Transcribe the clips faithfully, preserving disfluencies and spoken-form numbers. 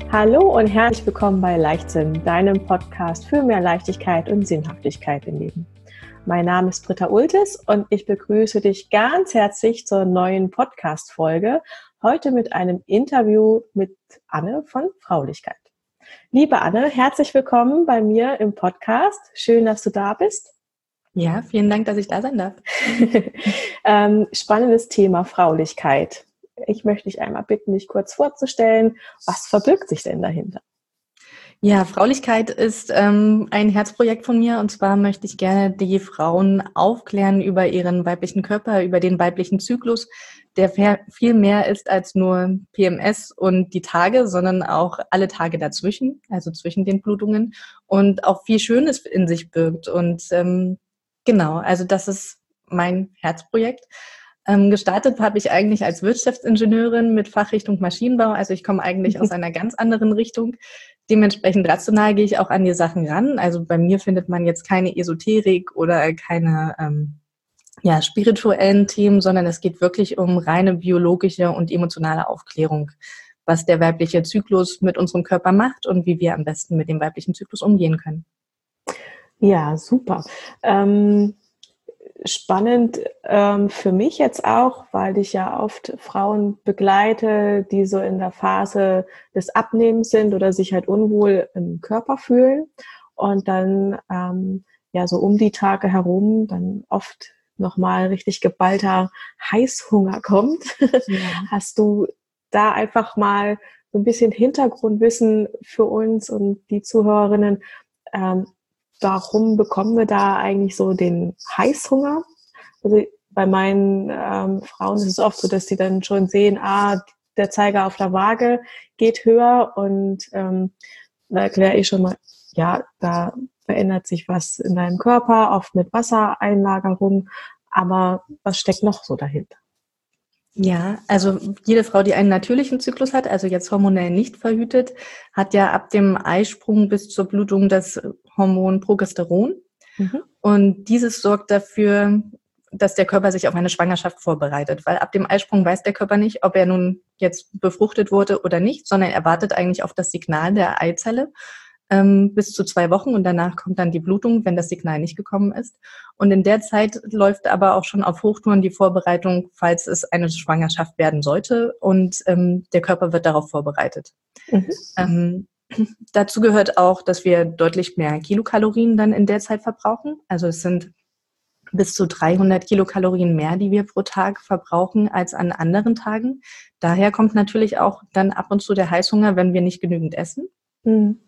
Hallo und herzlich willkommen bei Leichtsinn, deinem Podcast für mehr Leichtigkeit und Sinnhaftigkeit im Leben. Mein Name ist Britta Ultis und ich begrüße dich ganz herzlich zur neuen Podcast-Folge. Heute mit einem Interview mit Anne von Fraulichkeit. Liebe Anne, herzlich willkommen bei mir im Podcast. Schön, dass du da bist. Ja, vielen Dank, dass ich da sein darf. ähm, spannendes Thema Fraulichkeit. Ich möchte dich einmal bitten, dich kurz vorzustellen. Was verbirgt sich denn dahinter? Ja, Fraulichkeit ist ähm, ein Herzprojekt von mir, und zwar möchte ich gerne die Frauen aufklären über ihren weiblichen Körper, über den weiblichen Zyklus, der viel mehr ist als nur P M S und die Tage, sondern auch alle Tage dazwischen, also zwischen den Blutungen, und auch viel Schönes in sich birgt. Und ähm, genau, also das ist mein Herzprojekt. Ähm, gestartet habe ich eigentlich als Wirtschaftsingenieurin mit Fachrichtung Maschinenbau. Also ich komme eigentlich aus einer ganz anderen Richtung. Dementsprechend rational gehe ich auch an die Sachen ran. Also bei mir findet man jetzt keine Esoterik oder keine ähm, ja, spirituellen Themen, sondern es geht wirklich um reine biologische und emotionale Aufklärung, was der weibliche Zyklus mit unserem Körper macht und wie wir am besten mit dem weiblichen Zyklus umgehen können. Ja, super. Ähm Spannend ähm, für mich jetzt auch, weil ich ja oft Frauen begleite, die so in der Phase des Abnehmens sind oder sich halt unwohl im Körper fühlen und dann ähm, ja so um die Tage herum dann oft nochmal richtig geballter Heißhunger kommt. Ja. Hast du da einfach mal so ein bisschen Hintergrundwissen für uns und die Zuhörerinnen? Ähm, Warum bekommen wir da eigentlich so den Heißhunger? Also bei meinen ähm, Frauen ist es oft so, dass sie dann schon sehen, ah, der Zeiger auf der Waage geht höher und ähm, da erkläre ich schon mal, ja, da verändert sich was in deinem Körper, oft mit Wassereinlagerung, aber was steckt noch so dahinter? Ja, also jede Frau, die einen natürlichen Zyklus hat, also jetzt hormonell nicht verhütet, hat ja ab dem Eisprung bis zur Blutung das Hormon Progesteron. Mhm. Und dieses sorgt dafür, dass der Körper sich auf eine Schwangerschaft vorbereitet, weil ab dem Eisprung weiß der Körper nicht, ob er nun jetzt befruchtet wurde oder nicht, sondern er wartet eigentlich auf das Signal der Eizelle ähm, bis zu zwei Wochen und danach kommt dann die Blutung, wenn das Signal nicht gekommen ist. Und in der Zeit läuft aber auch schon auf Hochtouren die Vorbereitung, falls es eine Schwangerschaft werden sollte, und ähm, der Körper wird darauf vorbereitet. Mhm. Ähm, dazu gehört auch, dass wir deutlich mehr Kilokalorien dann in der Zeit verbrauchen. Also es sind bis zu dreihundert Kilokalorien mehr, die wir pro Tag verbrauchen als an anderen Tagen. Daher kommt natürlich auch dann ab und zu der Heißhunger, wenn wir nicht genügend essen. Mhm.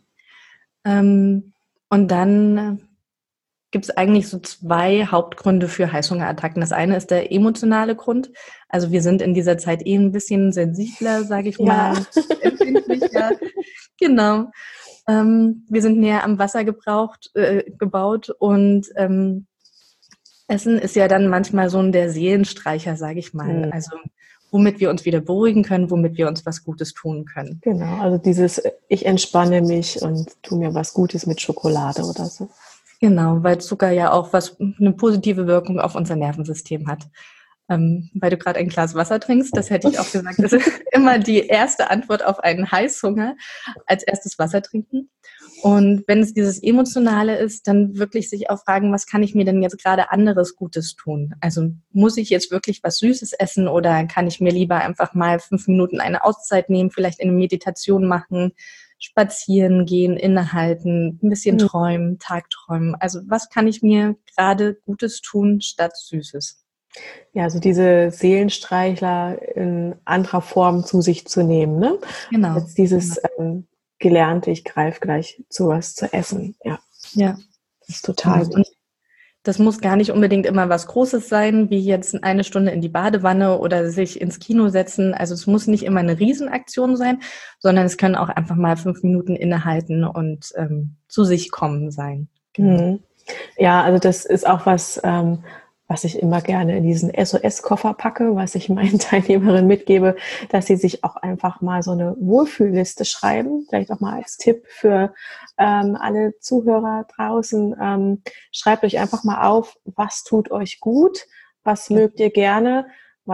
Ähm, und dann gibt es eigentlich so zwei Hauptgründe für Heißhungerattacken. Das eine ist der emotionale Grund. Also wir sind in dieser Zeit eh ein bisschen sensibler, sage ich mal. Ja. Empfindlicher. Genau. Ähm, wir sind näher am Wasser gebraucht, äh, gebaut und ähm, Essen ist ja dann manchmal so ein der Seelenstreicher, sage ich mal. Mhm. Also womit wir uns wieder beruhigen können, womit wir uns was Gutes tun können. Genau, also dieses ich entspanne mich und tu mir was Gutes mit Schokolade oder so. Genau, weil Zucker ja auch was eine positive Wirkung auf unser Nervensystem hat. Ähm, weil du gerade ein Glas Wasser trinkst, das hätte ich auch gesagt, das ist immer die erste Antwort auf einen Heißhunger, als erstes Wasser trinken. Und wenn es dieses Emotionale ist, dann wirklich sich auch fragen, was kann ich mir denn jetzt gerade anderes Gutes tun? Also muss ich jetzt wirklich was Süßes essen oder kann ich mir lieber einfach mal fünf Minuten eine Auszeit nehmen, vielleicht eine Meditation machen, spazieren gehen, innehalten, ein bisschen träumen, Tagträumen. Also was kann ich mir gerade Gutes tun statt Süßes? Ja, also diese Seelenstreichler in anderer Form zu sich zu nehmen, ne? Genau. Jetzt dieses ähm, Gelernte, ich greife gleich zu was zu essen. Ja, ja. Das ist total gut. Das muss gar nicht unbedingt immer was Großes sein, wie jetzt eine Stunde in die Badewanne oder sich ins Kino setzen. Also es muss nicht immer eine Riesenaktion sein, sondern es können auch einfach mal fünf Minuten innehalten und ähm, zu sich kommen sein. Genau. Ja, also das ist auch was, ähm, was ich immer gerne in diesen S O S-Koffer packe, was ich meinen Teilnehmerinnen mitgebe, dass sie sich auch einfach mal so eine Wohlfühlliste schreiben. Vielleicht auch mal als Tipp für ähm, alle Zuhörer draußen. Ähm, schreibt euch einfach mal auf, was tut euch gut, was mögt ihr gerne, weil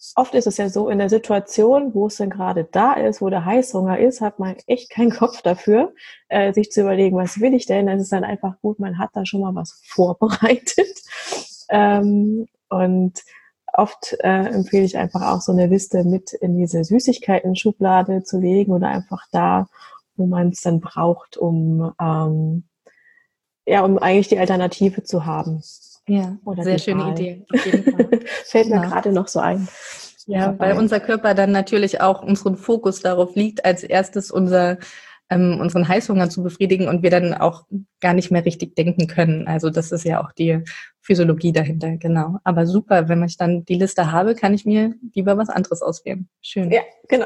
oft ist es ja so, in der Situation, wo es denn gerade da ist, wo der Heißhunger ist, hat man echt keinen Kopf dafür, äh, sich zu überlegen, was will ich denn? Es ist dann einfach gut, man hat da schon mal was vorbereitet. Ähm, und oft äh, empfehle ich einfach auch so eine Liste mit in diese Süßigkeiten-Schublade zu legen oder einfach da, wo man es dann braucht, um ähm, ja, um eigentlich die Alternative zu haben. Ja, oder sehr die schöne Wahl. Idee, auf jeden Fall. Fällt Genau. mir gerade noch so ein. Ja, dabei. weil unser Körper dann natürlich auch unseren Fokus darauf liegt, als erstes unser, ähm, unseren Heißhunger zu befriedigen und wir dann auch gar nicht mehr richtig denken können. Also das ist ja auch die Physiologie dahinter, genau. Aber super, wenn ich dann die Liste habe, kann ich mir lieber was anderes auswählen. Schön. Ja, genau.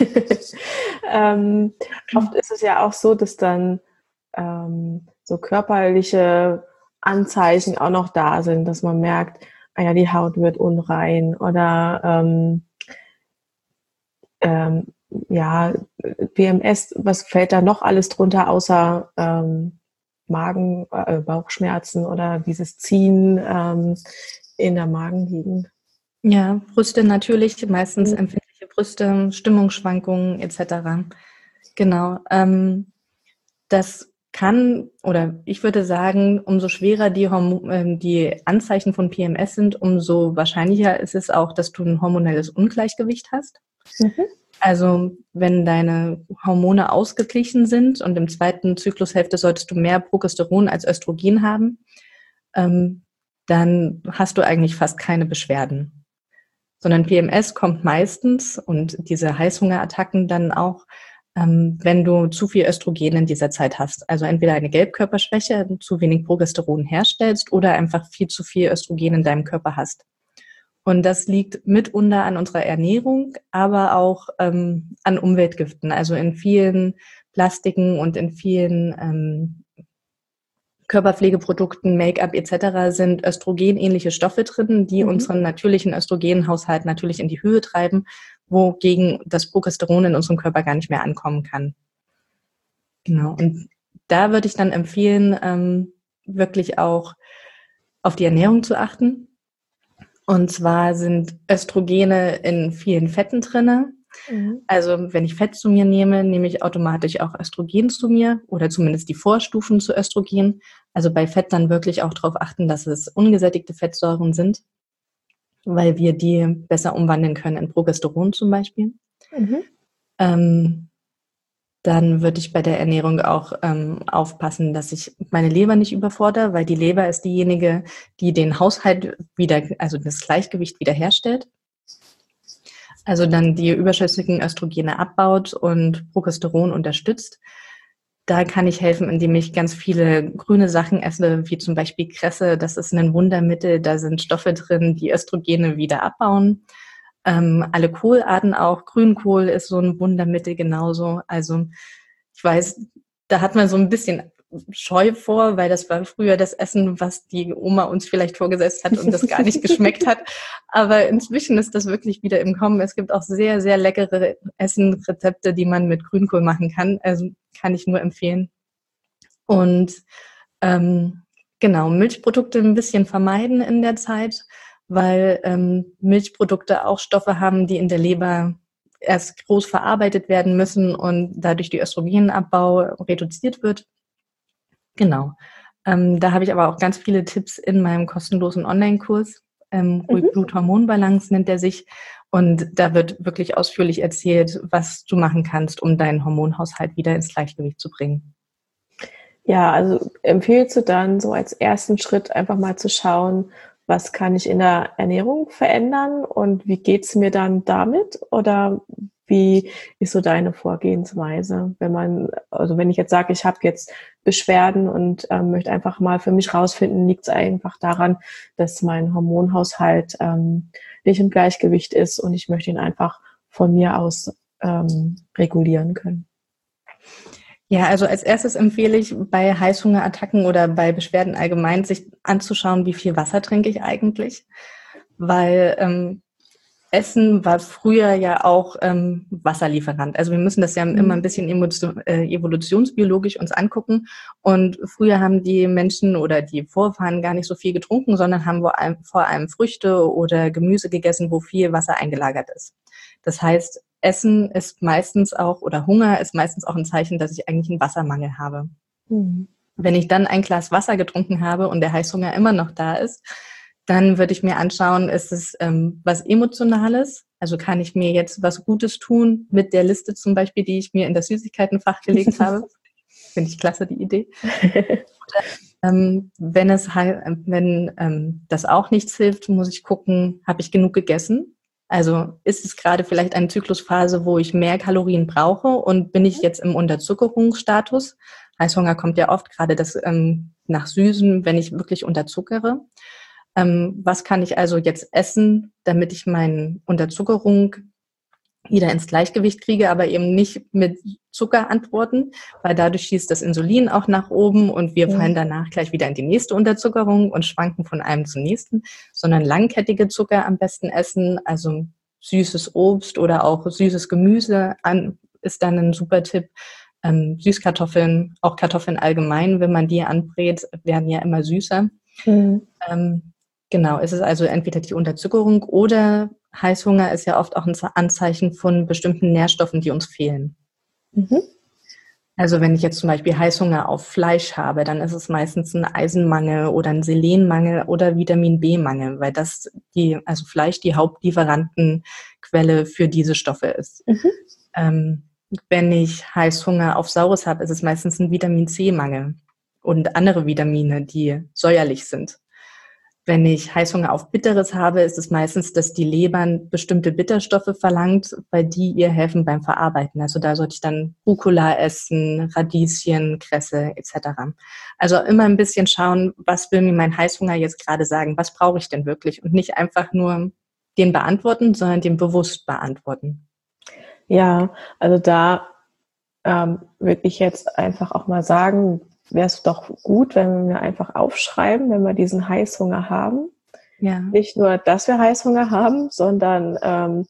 ähm, oft ist es ja auch so, dass dann ähm, so körperliche Anzeichen auch noch da sind, dass man merkt, ah ja, die Haut wird unrein oder ähm, ähm, ja, P M S, was fällt da noch alles drunter, außer ähm, Magen, äh, Bauchschmerzen oder dieses Ziehen ähm, in der Magengegend? Ja, Brüste natürlich, meistens Mhm. empfindliche Brüste, Stimmungsschwankungen et cetera. Genau. Ähm, das kann, oder ich würde sagen, umso schwerer die, Hormo- ähm, die Anzeichen von P M S sind, umso wahrscheinlicher ist es auch, dass du ein hormonelles Ungleichgewicht hast. Mhm. Also wenn deine Hormone ausgeglichen sind und im zweiten Zyklushälfte solltest du mehr Progesteron als Östrogen haben, ähm, dann hast du eigentlich fast keine Beschwerden. Sondern P M S kommt meistens und diese Heißhungerattacken dann auch, ähm, wenn du zu viel Östrogen in dieser Zeit hast. Also entweder eine Gelbkörperschwäche, zu wenig Progesteron herstellst oder einfach viel zu viel Östrogen in deinem Körper hast. Und das liegt mitunter an unserer Ernährung, aber auch ähm, an Umweltgiften. Also in vielen Plastiken und in vielen ähm, Körperpflegeprodukten, Make-up et cetera sind östrogenähnliche Stoffe drin, die Mhm. unseren natürlichen Östrogenhaushalt natürlich in die Höhe treiben, wogegen das Progesteron in unserem Körper gar nicht mehr ankommen kann. Genau. Und da würde ich dann empfehlen, ähm, wirklich auch auf die Ernährung zu achten. Und zwar sind Östrogene in vielen Fetten drinne. Mhm. Also wenn ich Fett zu mir nehme, nehme ich automatisch auch Östrogen zu mir oder zumindest die Vorstufen zu Östrogen. Also bei Fett dann wirklich auch darauf achten, dass es ungesättigte Fettsäuren sind, weil wir die besser umwandeln können in Progesteron zum Beispiel. Mhm. Ähm, dann würde ich bei der Ernährung auch ähm, aufpassen, dass ich meine Leber nicht überfordere, weil die Leber ist diejenige, die den Haushalt wieder, also das Gleichgewicht wiederherstellt. Also dann die überschüssigen Östrogene abbaut und Progesteron unterstützt. Da kann ich helfen, indem ich ganz viele grüne Sachen esse, wie zum Beispiel Kresse. Das ist ein Wundermittel, da sind Stoffe drin, die Östrogene wieder abbauen. Ähm, alle Kohlarten auch. Grünkohl ist so ein Wundermittel genauso. Also ich weiß, da hat man so ein bisschen Scheu vor, weil das war früher das Essen, was die Oma uns vielleicht vorgesetzt hat und das gar nicht geschmeckt hat. Aber inzwischen ist das wirklich wieder im Kommen. Es gibt auch sehr, sehr leckere Essenrezepte, die man mit Grünkohl machen kann. Also kann ich nur empfehlen. Und ähm, genau, Milchprodukte ein bisschen vermeiden in der Zeit, weil ähm, Milchprodukte auch Stoffe haben, die in der Leber erst groß verarbeitet werden müssen und dadurch der Östrogenabbau reduziert wird. Genau. Ähm, da habe ich aber auch ganz viele Tipps in meinem kostenlosen Online-Kurs. Ähm, Mhm. Ruhig-Blut-Hormonbalance nennt er sich. Und da wird wirklich ausführlich erzählt, was du machen kannst, um deinen Hormonhaushalt wieder ins Gleichgewicht zu bringen. Ja, also empfiehlst du dann so als ersten Schritt einfach mal zu schauen, was kann ich in der Ernährung verändern und wie geht's mir dann damit? Oder wie ist so deine Vorgehensweise, wenn man, also wenn ich jetzt sage, ich habe jetzt Beschwerden und ähm, möchte einfach mal für mich rausfinden, liegt es einfach daran, dass mein Hormonhaushalt ähm, nicht im Gleichgewicht ist und ich möchte ihn einfach von mir aus ähm, regulieren können. Ja, also als erstes empfehle ich bei Heißhungerattacken oder bei Beschwerden allgemein, sich anzuschauen, wie viel Wasser trinke ich eigentlich. Weil ähm, Essen war früher ja auch ähm, Wasserlieferant. Also wir müssen das ja mhm. immer ein bisschen emotion, äh, evolutionsbiologisch uns angucken. Und früher haben die Menschen oder die Vorfahren gar nicht so viel getrunken, sondern haben vor allem, vor allem Früchte oder Gemüse gegessen, wo viel Wasser eingelagert ist. Das heißt, Essen ist meistens auch, oder Hunger ist meistens auch ein Zeichen, dass ich eigentlich einen Wassermangel habe. Mhm. Wenn ich dann ein Glas Wasser getrunken habe und der Heißhunger immer noch da ist, dann würde ich mir anschauen, ist es ähm, was Emotionales? Also kann ich mir jetzt was Gutes tun mit der Liste zum Beispiel, die ich mir in das Süßigkeitenfach gelegt habe? Finde ich klasse, die Idee. Oder, ähm, wenn es wenn ähm, das auch nichts hilft, muss ich gucken, habe ich genug gegessen? Also ist es gerade vielleicht eine Zyklusphase, wo ich mehr Kalorien brauche und bin ich jetzt im Unterzuckerungsstatus? Heißhunger kommt ja oft gerade das ähm, nach Süßem, wenn ich wirklich unterzuckere. Ähm, was kann ich also jetzt essen, damit ich meine Unterzuckerung wieder ins Gleichgewicht kriege, aber eben nicht mit Zucker antworten, weil dadurch schießt das Insulin auch nach oben und wir fallen danach gleich wieder in die nächste Unterzuckerung und schwanken von einem zum nächsten, sondern langkettige Zucker am besten essen, also süßes Obst oder auch süßes Gemüse an, ist dann ein super Tipp. Ähm, Süßkartoffeln, auch Kartoffeln allgemein, wenn man die anbrät, werden ja immer süßer. Mhm. Ähm, Genau, es ist also entweder die Unterzuckerung oder Heißhunger ist ja oft auch ein Anzeichen von bestimmten Nährstoffen, die uns fehlen. Mhm. Also wenn ich jetzt zum Beispiel Heißhunger auf Fleisch habe, dann ist es meistens ein Eisenmangel oder ein Selenmangel oder Vitamin B-Mangel, weil das die, also Fleisch die Hauptlieferantenquelle für diese Stoffe ist. Mhm. Ähm, wenn ich Heißhunger auf Saures habe, ist es meistens ein Vitamin C-Mangel und andere Vitamine, die säuerlich sind. Wenn ich Heißhunger auf Bitteres habe, ist es meistens, dass die Leber bestimmte Bitterstoffe verlangt, weil die ihr helfen beim Verarbeiten. Also da sollte ich dann Rucola essen, Radieschen, Kresse et cetera. Also immer ein bisschen schauen, was will mir mein Heißhunger jetzt gerade sagen? Was brauche ich denn wirklich? Und nicht einfach nur den beantworten, sondern den bewusst beantworten. Ja, also da ähm, würde ich jetzt einfach auch mal sagen, wäre es doch gut, wenn wir einfach aufschreiben, wenn wir diesen Heißhunger haben. Ja. Nicht nur, dass wir Heißhunger haben, sondern ähm,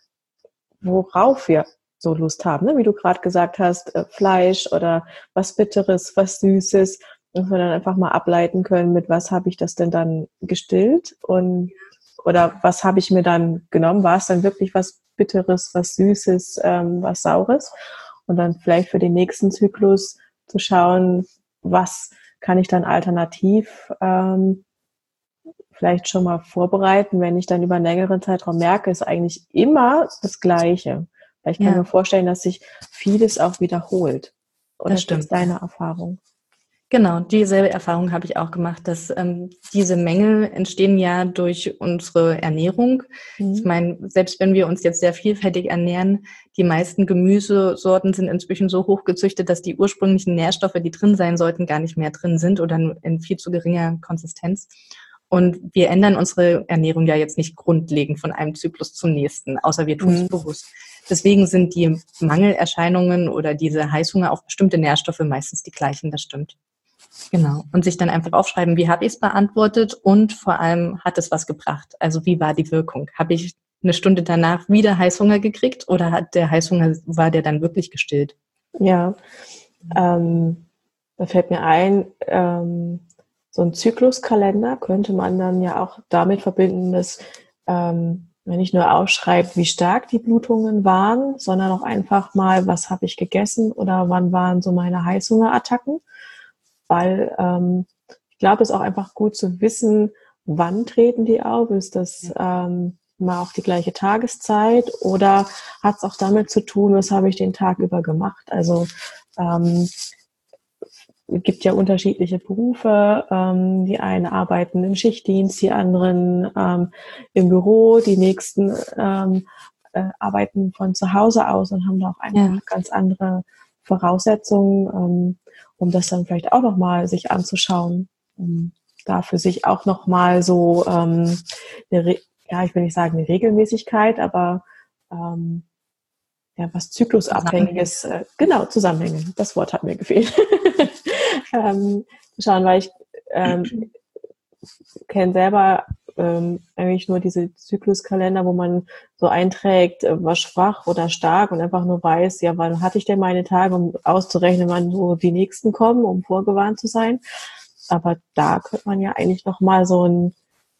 worauf wir so Lust haben. Ne? Wie du gerade gesagt hast, äh, Fleisch oder was Bitteres, was Süßes. Und wir dann einfach mal ableiten können, mit was habe ich das denn dann gestillt und oder was habe ich mir dann genommen? War es dann wirklich was Bitteres, was Süßes, ähm, was Saures? Und dann vielleicht für den nächsten Zyklus zu schauen, was kann ich dann alternativ ähm, vielleicht schon mal vorbereiten, wenn ich dann über einen längeren Zeitraum merke, ist eigentlich immer das Gleiche. Weil ich kann ja. mir vorstellen, dass sich vieles auch wiederholt. Oder das stimmt. Ist deine Erfahrung? Genau, dieselbe Erfahrung habe ich auch gemacht, dass ähm, diese Mängel entstehen ja durch unsere Ernährung. Mhm. Ich meine, selbst wenn wir uns jetzt sehr vielfältig ernähren, die meisten Gemüsesorten sind inzwischen so hochgezüchtet, dass die ursprünglichen Nährstoffe, die drin sein sollten, gar nicht mehr drin sind oder in viel zu geringer Konsistenz. Und wir ändern unsere Ernährung ja jetzt nicht grundlegend von einem Zyklus zum nächsten, außer wir tun es mhm. bewusst. Deswegen sind die Mangelerscheinungen oder diese Heißhunger auf bestimmte Nährstoffe meistens die gleichen, das stimmt. Genau. Und sich dann einfach aufschreiben, wie habe ich es beantwortet und vor allem, hat es was gebracht? Also wie war die Wirkung? Habe ich eine Stunde danach wieder Heißhunger gekriegt oder hat der Heißhunger, war der dann wirklich gestillt? Ja, ähm, da fällt mir ein, ähm, so ein Zykluskalender könnte man dann ja auch damit verbinden, dass ähm, wenn ich nur aufschreibe, wie stark die Blutungen waren, sondern auch einfach mal, was habe ich gegessen oder wann waren so meine Heißhungerattacken. Weil ähm, ich glaube, es ist auch einfach gut zu wissen, wann treten die auf. Ist das ähm, mal auch die gleiche Tageszeit oder hat es auch damit zu tun, was habe ich den Tag über gemacht? Also ähm, es gibt ja unterschiedliche Berufe. Ähm, die einen arbeiten im Schichtdienst, die anderen ähm, im Büro, die nächsten ähm, äh, arbeiten von zu Hause aus und haben da auch einfach ja. ganz andere Voraussetzungen. Ähm, um das dann vielleicht auch nochmal sich anzuschauen, um da für sich auch nochmal so ähm, eine, Re- ja, ich will nicht sagen eine Regelmäßigkeit, aber ähm, ja, was Zyklusabhängiges, äh, genau, Zusammenhänge, das Wort hat mir gefehlt. ähm, schauen, weil ich ähm, kenne selber ähm, eigentlich nur diese Zykluskalender, wo man so einträgt, äh, war schwach oder stark und einfach nur weiß, ja, wann hatte ich denn meine Tage, um auszurechnen, wann so die nächsten kommen, um vorgewarnt zu sein. Aber da könnte man ja eigentlich nochmal so ein,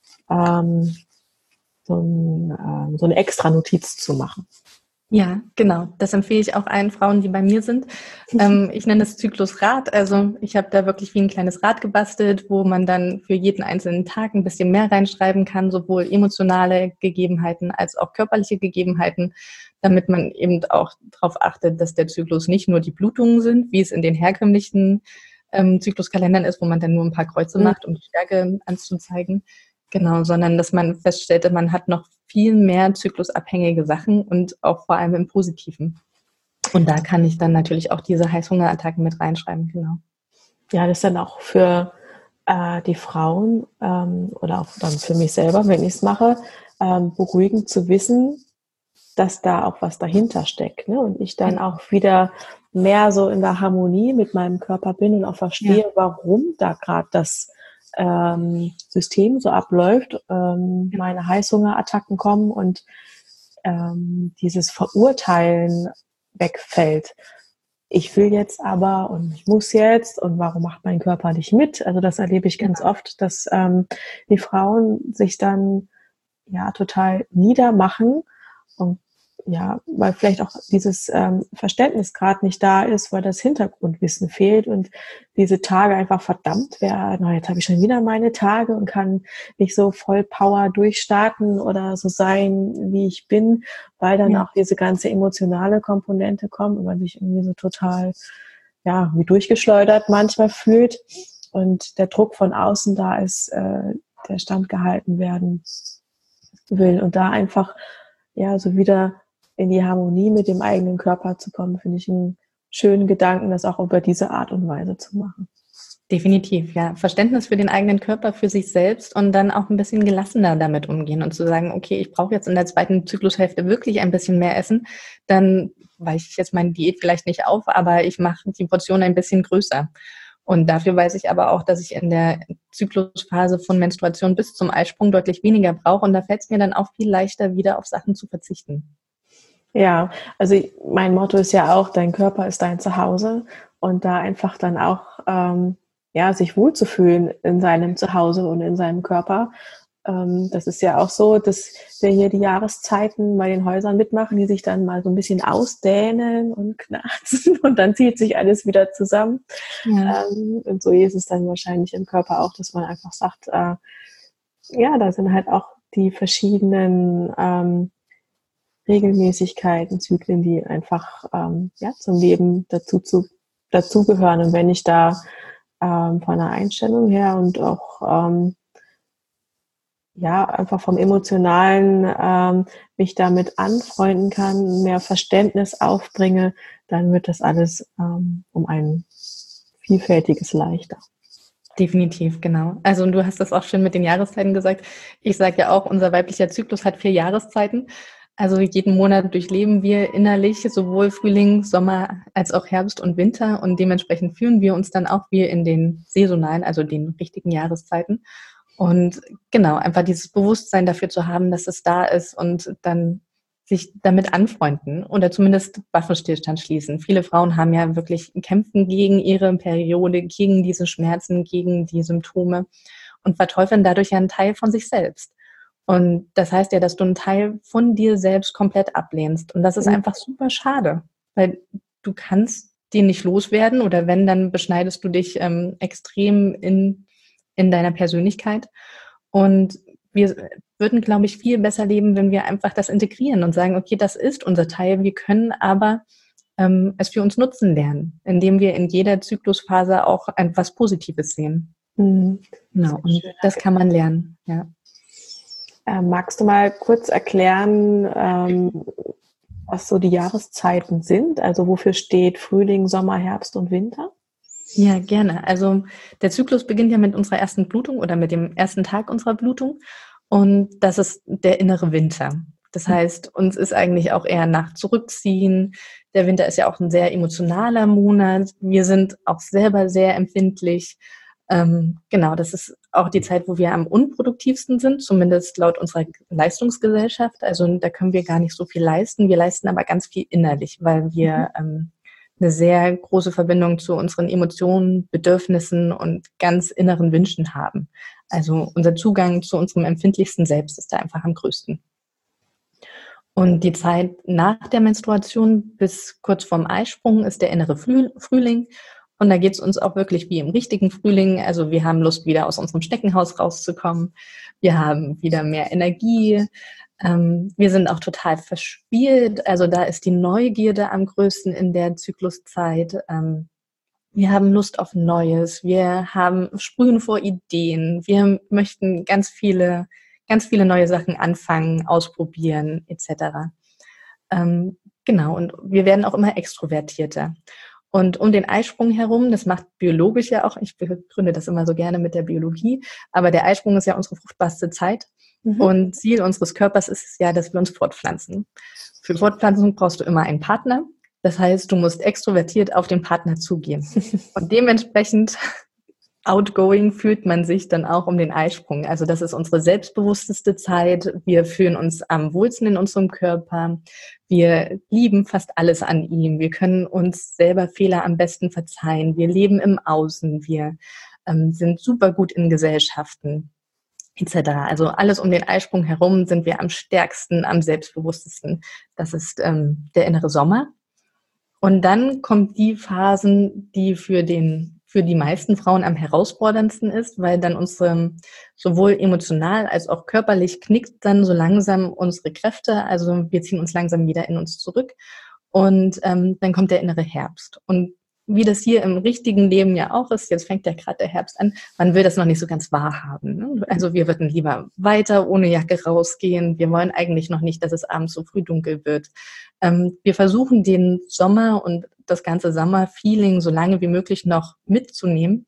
ähm, so, ein, ähm, so eine extra Notiz zu machen. Ja, genau. Das empfehle ich auch allen Frauen, die bei mir sind. Ähm, ich nenne es Zyklusrad. Also ich habe da wirklich wie ein kleines Rad gebastelt, wo man dann für jeden einzelnen Tag ein bisschen mehr reinschreiben kann, sowohl emotionale Gegebenheiten als auch körperliche Gegebenheiten, damit man eben auch darauf achtet, dass der Zyklus nicht nur die Blutungen sind, wie es in den herkömmlichen ähm, Zykluskalendern ist, wo man dann nur ein paar Kreuze Mhm. macht, um die Stärke anzuzeigen. Genau, sondern dass man feststellt, man hat noch viel mehr zyklusabhängige Sachen und auch vor allem im Positiven. Und da kann ich dann natürlich auch diese Heißhungerattacken mit reinschreiben, genau. Ja, das ist dann auch für äh, die Frauen ähm, oder auch dann für mich selber, wenn ich es mache, ähm, beruhigend zu wissen, dass da auch was dahinter steckt, ne? Und ich dann auch wieder mehr so in der Harmonie mit meinem Körper bin und auch verstehe, ja, warum da gerade das ähm, System so abläuft, ähm, ja, meine Heißhungerattacken kommen und ähm, dieses Verurteilen wegfällt. Ich will jetzt aber und ich muss jetzt und warum macht mein Körper nicht mit? Also das erlebe ich ganz ja. oft, dass ähm, die Frauen sich dann ja total niedermachen und ja, weil vielleicht auch dieses ähm, Verständnis gerade nicht da ist, weil das Hintergrundwissen fehlt und diese Tage einfach verdammt werden. Jetzt habe ich schon wieder meine Tage und kann nicht so voll Power durchstarten oder so sein, wie ich bin, weil dann ja. auch diese ganze emotionale Komponente kommt und man sich irgendwie so total, ja, wie durchgeschleudert manchmal fühlt und der Druck von außen da ist, äh, der standgehalten werden will und da einfach, ja, so wieder in die Harmonie mit dem eigenen Körper zu kommen, finde ich einen schönen Gedanken, das auch über diese Art und Weise zu machen. Definitiv, ja. Verständnis für den eigenen Körper, für sich selbst und dann auch ein bisschen gelassener damit umgehen und zu sagen, okay, ich brauche jetzt in der zweiten Zyklushälfte wirklich ein bisschen mehr Essen, dann weiche ich jetzt meine Diät vielleicht nicht auf, aber ich mache die Portion ein bisschen größer. Und dafür weiß ich aber auch, dass ich in der Zyklusphase von Menstruation bis zum Eisprung deutlich weniger brauche und da fällt es mir dann auch viel leichter, wieder auf Sachen zu verzichten. Ja, also mein Motto ist ja auch, dein Körper ist dein Zuhause und da einfach dann auch ähm, ja, sich wohlzufühlen in seinem Zuhause und in seinem Körper. Ähm, das ist ja auch so, dass wir hier die Jahreszeiten bei den Häusern mitmachen, die sich dann mal so ein bisschen ausdehnen und knarzen und dann zieht sich alles wieder zusammen. Ja. Ähm, und so ist es dann wahrscheinlich im Körper auch, dass man einfach sagt, äh, ja, da sind halt auch die verschiedenen ähm, Regelmäßigkeiten, Zyklen, die einfach ähm, ja, zum Leben dazu zu, dazugehören. Und wenn ich da ähm, von der Einstellung her und auch ähm, ja einfach vom Emotionalen ähm, mich damit anfreunden kann, mehr Verständnis aufbringe, dann wird das alles ähm, um ein Vielfältiges leichter. Definitiv, genau. Also und du hast das auch schon mit den Jahreszeiten gesagt. Ich sage ja auch, unser weiblicher Zyklus hat vier Jahreszeiten. Also jeden Monat durchleben wir innerlich sowohl Frühling, Sommer als auch Herbst und Winter und dementsprechend fühlen wir uns dann auch wie in den saisonalen, also den richtigen Jahreszeiten. Und genau, einfach dieses Bewusstsein dafür zu haben, dass es da ist und dann sich damit anfreunden oder zumindest Waffenstillstand schließen. Viele Frauen haben ja wirklich kämpfen gegen ihre Periode, gegen diese Schmerzen, gegen die Symptome und verteufeln dadurch ja einen Teil von sich selbst. Und das heißt ja, dass du einen Teil von dir selbst komplett ablehnst. Und das ist einfach super schade, weil du kannst den nicht loswerden oder wenn, dann beschneidest du dich ähm, extrem in, in deiner Persönlichkeit. Und wir würden, glaube ich, viel besser leben, wenn wir einfach das integrieren und sagen, okay, das ist unser Teil. Wir können aber ähm, es für uns nutzen lernen, indem wir in jeder Zyklusphase auch etwas Positives sehen. Mhm. Genau, und das kann man lernen, ja. Ähm, magst du mal kurz erklären, ähm, was so die Jahreszeiten sind? Also wofür steht Frühling, Sommer, Herbst und Winter? Ja, gerne. Also der Zyklus beginnt ja mit unserer ersten Blutung oder mit dem ersten Tag unserer Blutung und das ist der innere Winter. Das heißt, uns ist eigentlich auch eher nach Zurückziehen. Der Winter ist ja auch ein sehr emotionaler Monat. Wir sind auch selber sehr empfindlich. Ähm, genau, das ist auch die Zeit, wo wir am unproduktivsten sind, zumindest laut unserer Leistungsgesellschaft. Also da können wir gar nicht so viel leisten. Wir leisten aber ganz viel innerlich, weil wir ähm, eine sehr große Verbindung zu unseren Emotionen, Bedürfnissen und ganz inneren Wünschen haben. Also unser Zugang zu unserem empfindlichsten Selbst ist da einfach am größten. Und die Zeit nach der Menstruation bis kurz vorm Eisprung ist der innere Frühling. Und da geht es uns auch wirklich wie im richtigen Frühling. Also wir haben Lust, wieder aus unserem Schneckenhaus rauszukommen. Wir haben wieder mehr Energie. Ähm, wir sind auch total verspielt. Also da ist die Neugierde am größten in der Zykluszeit. Ähm, wir haben Lust auf Neues. Wir haben sprühen vor Ideen. Wir möchten ganz viele, ganz viele neue Sachen anfangen, ausprobieren et cetera. Ähm, genau. Und wir werden auch immer extrovertierter. Und um den Eisprung herum, das macht biologisch ja auch, ich begründe das immer so gerne mit der Biologie, aber der Eisprung ist ja unsere fruchtbarste Zeit. Mhm. Und Ziel unseres Körpers ist es ja, dass wir uns fortpflanzen. Für Fortpflanzung brauchst du immer einen Partner. Das heißt, du musst extrovertiert auf den Partner zugehen. Und dementsprechend outgoing fühlt man sich dann auch um den Eisprung. Also das ist unsere selbstbewussteste Zeit. Wir fühlen uns am wohlsten in unserem Körper. Wir lieben fast alles an ihm. Wir können uns selber Fehler am besten verzeihen. Wir leben im Außen. Wir ähm, sind super gut in Gesellschaften et cetera. Also alles um den Eisprung herum sind wir am stärksten, am selbstbewusstesten. Das ist ähm, der innere Sommer. Und dann kommen die Phasen, die für den für die meisten Frauen am herausforderndsten ist, weil dann unsere sowohl emotional als auch körperlich knickt dann so langsam unsere Kräfte. Also wir ziehen uns langsam wieder in uns zurück und ähm, dann kommt der innere Herbst. Und wie das hier im richtigen Leben ja auch ist, jetzt fängt ja gerade der Herbst an, man will das noch nicht so ganz wahrhaben. Ne? Also wir würden lieber weiter ohne Jacke rausgehen. Wir wollen eigentlich noch nicht, dass es abends so früh dunkel wird. Ähm, wir versuchen den Sommer und das ganze Sommerfeeling so lange wie möglich noch mitzunehmen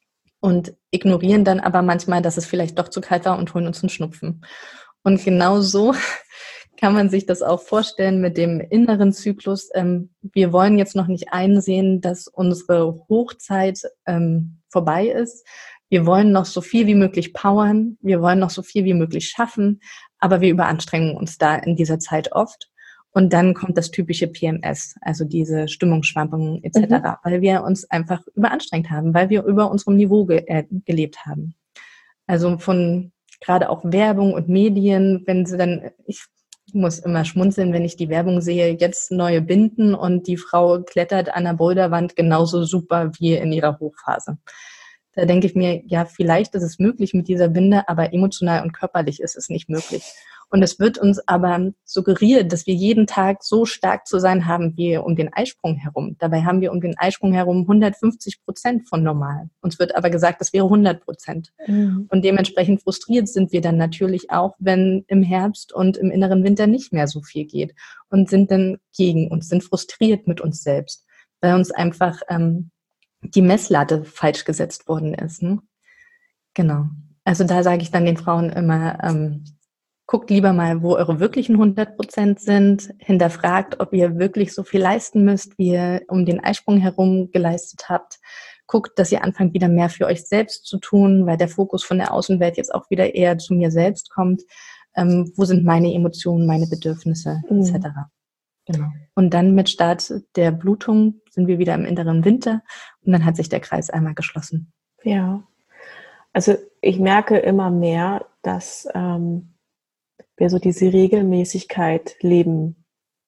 und ignorieren dann aber manchmal, dass es vielleicht doch zu kalt war und holen uns einen Schnupfen. Und genau so kann man sich das auch vorstellen mit dem inneren Zyklus. Ähm, wir wollen jetzt noch nicht einsehen, dass unsere Hochzeit ähm, vorbei ist. Wir wollen noch so viel wie möglich powern. Wir wollen noch so viel wie möglich schaffen. Aber wir überanstrengen uns da in dieser Zeit oft. Und dann kommt das typische P M S, also diese Stimmungsschwankungen et cetera, mhm. weil wir uns einfach überanstrengt haben, weil wir über unserem Niveau ge- äh, gelebt haben. Also von gerade auch Werbung und Medien, wenn sie dann, ich muss immer schmunzeln, wenn ich die Werbung sehe, jetzt neue Binden und die Frau klettert an der Boulderwand genauso super wie in ihrer Hochphase. Da denke ich mir, ja, vielleicht ist es möglich mit dieser Binde, aber emotional und körperlich ist es nicht möglich. Und es wird uns aber suggeriert, dass wir jeden Tag so stark zu sein haben wie um den Eisprung herum. Dabei haben wir um den Eisprung herum hundertfünfzig Prozent von normal. Uns wird aber gesagt, das wäre hundert Prozent. Mhm. Und dementsprechend frustriert sind wir dann natürlich auch, wenn im Herbst und im inneren Winter nicht mehr so viel geht und sind dann gegen uns, sind frustriert mit uns selbst, weil uns einfach ähm, die Messlatte falsch gesetzt worden ist. Ne? Genau. Also da sage ich dann den Frauen immer, ähm, guckt lieber mal, wo eure wirklichen hundert Prozent sind, hinterfragt, ob ihr wirklich so viel leisten müsst, wie ihr um den Eisprung herum geleistet habt. Guckt, dass ihr anfangt, wieder mehr für euch selbst zu tun, weil der Fokus von der Außenwelt jetzt auch wieder eher zu mir selbst kommt. Ähm, wo sind meine Emotionen, meine Bedürfnisse mhm. et cetera. Genau. Und dann mit Start der Blutung sind wir wieder im inneren Winter und dann hat sich der Kreis einmal geschlossen. Ja, also ich merke immer mehr, dass ähm, wir so diese Regelmäßigkeit leben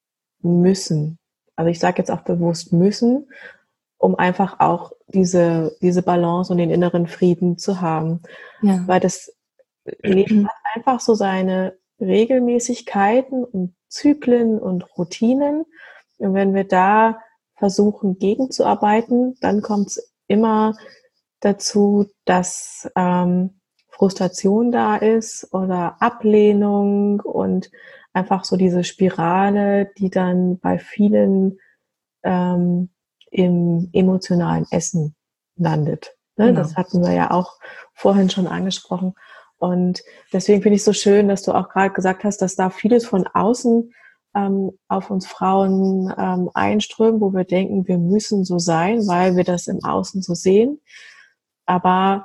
müssen. Also ich sage jetzt auch bewusst müssen, um einfach auch diese, diese Balance und den inneren Frieden zu haben. Ja. Weil das Leben hat einfach so seine Regelmäßigkeiten und Zyklen und Routinen. Und wenn wir da versuchen, gegenzuarbeiten, dann kommt es immer dazu, dass ähm, Frustration da ist oder Ablehnung und einfach so diese Spirale, die dann bei vielen ähm, im emotionalen Essen landet. Ne? Genau. Das hatten wir ja auch vorhin schon angesprochen. Und deswegen finde ich es so schön, dass du auch gerade gesagt hast, dass da vieles von außen ähm, auf uns Frauen ähm, einströmt, wo wir denken, wir müssen so sein, weil wir das im Außen so sehen. aber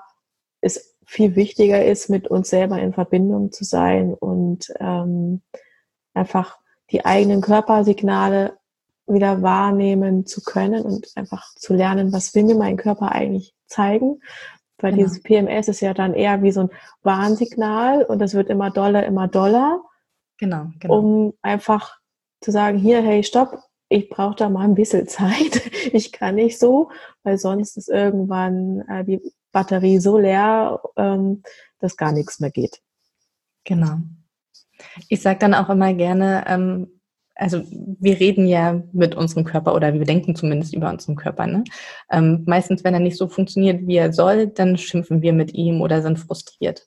es viel wichtiger ist, mit uns selber in Verbindung zu sein und ähm, einfach die eigenen Körpersignale wieder wahrnehmen zu können und einfach zu lernen, was will mir mein Körper eigentlich zeigen. Weil genau. Dieses P M S ist ja dann eher wie so ein Warnsignal und das wird immer doller, immer doller. Genau, genau. Um einfach zu sagen, hier, hey, stopp, ich brauche da mal ein bisschen Zeit. Ich kann nicht so, weil sonst ist irgendwann äh, die Batterie so leer, ähm, dass gar nichts mehr geht. Genau. Ich sage dann auch immer gerne, ähm, also wir reden ja mit unserem Körper oder wir denken zumindest über unseren Körper. Ne? Ähm, meistens, wenn er nicht so funktioniert, wie er soll, dann schimpfen wir mit ihm oder sind frustriert.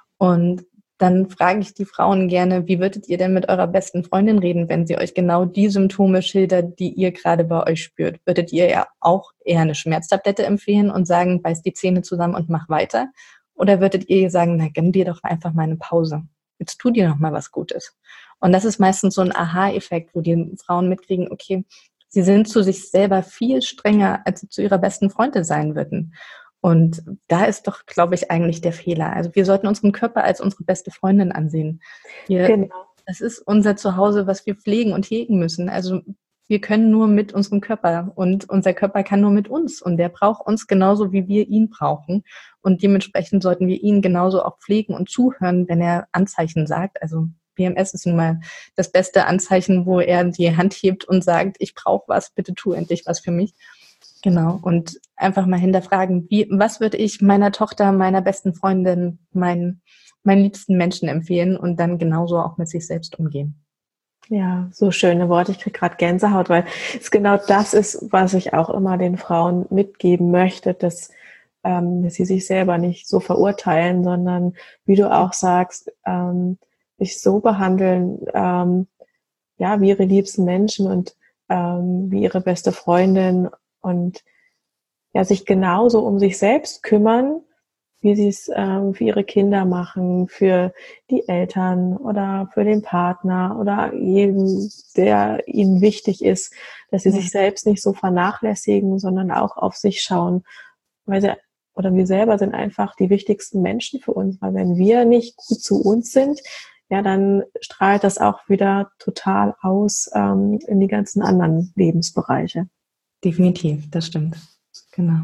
Und dann frage ich die Frauen gerne, wie würdet ihr denn mit eurer besten Freundin reden, wenn sie euch genau die Symptome schildert, die ihr gerade bei euch spürt? Würdet ihr ja auch eher eine Schmerztablette empfehlen und sagen, beiß die Zähne zusammen und mach weiter? Oder würdet ihr sagen, na, gönn dir doch einfach mal eine Pause. Jetzt tu dir noch mal was Gutes. Und das ist meistens so ein Aha-Effekt, wo die Frauen mitkriegen, okay, sie sind zu sich selber viel strenger, als sie zu ihrer besten Freundin sein würden. Und da ist doch, glaube ich, eigentlich der Fehler. Also wir sollten unseren Körper als unsere beste Freundin ansehen. Wir, genau. Das ist unser Zuhause, was wir pflegen und hegen müssen. Also wir können nur mit unserem Körper und unser Körper kann nur mit uns. Und der braucht uns genauso, wie wir ihn brauchen. Und dementsprechend sollten wir ihn genauso auch pflegen und zuhören, wenn er Anzeichen sagt. Also P M S ist nun mal das beste Anzeichen, wo er die Hand hebt und sagt, ich brauche was, bitte tu endlich was für mich. Genau, und einfach mal hinterfragen, wie, was würde ich meiner Tochter, meiner besten Freundin, meinen, meinen liebsten Menschen empfehlen und dann genauso auch mit sich selbst umgehen. Ja, so schöne Worte. Ich kriege gerade Gänsehaut, weil es genau das ist, was ich auch immer den Frauen mitgeben möchte, dass, ähm, dass sie sich selber nicht so verurteilen, sondern, wie du auch sagst, ähm, sich so behandeln, ähm, ja, wie ihre liebsten Menschen und ähm, wie ihre beste Freundin und ja, sich genauso um sich selbst kümmern, wie sie es ähm, für ihre Kinder machen, für die Eltern oder für den Partner oder jeden, der ihnen wichtig ist, dass sie ja. sich selbst nicht so vernachlässigen, sondern auch auf sich schauen, weil sie oder wir selber sind einfach die wichtigsten Menschen für uns, weil wenn wir nicht gut zu uns sind, ja, dann strahlt das auch wieder total aus ähm, in die ganzen anderen Lebensbereiche. Definitiv, das stimmt. Genau.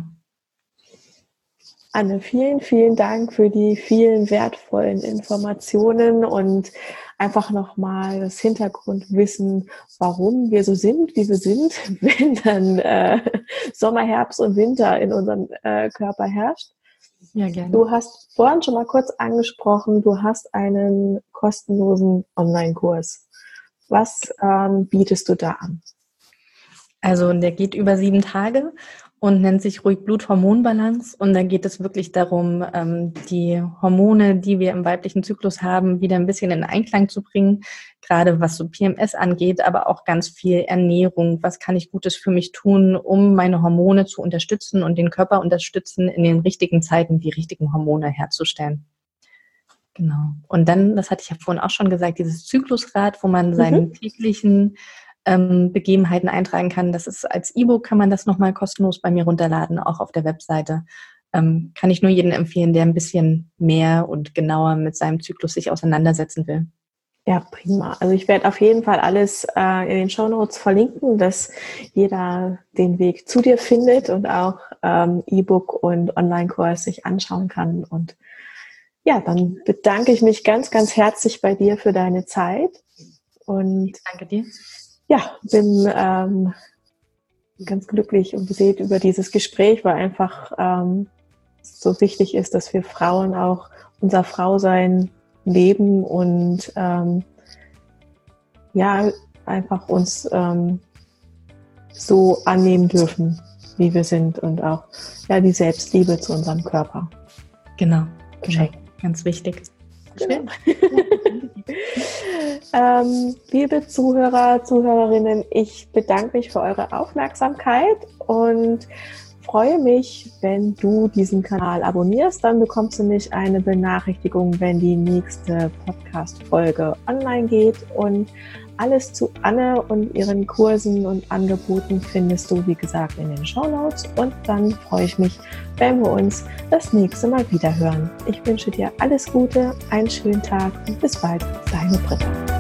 Anne, vielen, vielen Dank für die vielen wertvollen Informationen und einfach nochmal das Hintergrundwissen, warum wir so sind, wie wir sind, wenn dann äh, Sommer, Herbst und Winter in unserem äh, Körper herrscht. Ja, gerne. Du hast vorhin schon mal kurz angesprochen, du hast einen kostenlosen Online-Kurs. Was ähm, bietest du da an? Also der geht über sieben Tage und nennt sich ruhig Blut-Hormon-Balance. Und da geht es wirklich darum, die Hormone, die wir im weiblichen Zyklus haben, wieder ein bisschen in Einklang zu bringen. Gerade was so P M S angeht, aber auch ganz viel Ernährung. Was kann ich Gutes für mich tun, um meine Hormone zu unterstützen und den Körper unterstützen, in den richtigen Zeiten die richtigen Hormone herzustellen. Genau. Und dann, das hatte ich ja vorhin auch schon gesagt, dieses Zyklusrad, wo man seinen mhm. täglichen ähm, Begebenheiten eintragen kann. Das ist als E-Book, kann man das nochmal kostenlos bei mir runterladen, auch auf der Webseite. Ähm, kann ich nur jedem empfehlen, der ein bisschen mehr und genauer mit seinem Zyklus sich auseinandersetzen will. Ja, prima. Also ich werde auf jeden Fall alles äh, in den Shownotes verlinken, dass jeder den Weg zu dir findet und auch ähm, E-Book und Online-Kurs sich anschauen kann. Und ja, dann bedanke ich mich ganz, ganz herzlich bei dir für deine Zeit. Und danke dir. Ja, bin ähm, ganz glücklich und beseelt über dieses Gespräch, weil einfach ähm, so wichtig ist, dass wir Frauen auch unser Frausein leben und ähm, ja, einfach uns ähm, so annehmen dürfen, wie wir sind und auch ja, die Selbstliebe zu unserem Körper. Genau, genau. Ganz wichtig. Genau. ähm, liebe Zuhörer, Zuhörerinnen, ich bedanke mich für eure Aufmerksamkeit und freue mich, wenn du diesen Kanal abonnierst. Dann bekommst du nicht eine Benachrichtigung, wenn die nächste Podcast-Folge online geht. Und alles zu Anne und ihren Kursen und Angeboten findest du, wie gesagt, in den Shownotes. Und dann freue ich mich, wenn wir uns das nächste Mal wieder hören. Ich wünsche dir alles Gute, einen schönen Tag und bis bald. Deine Britta.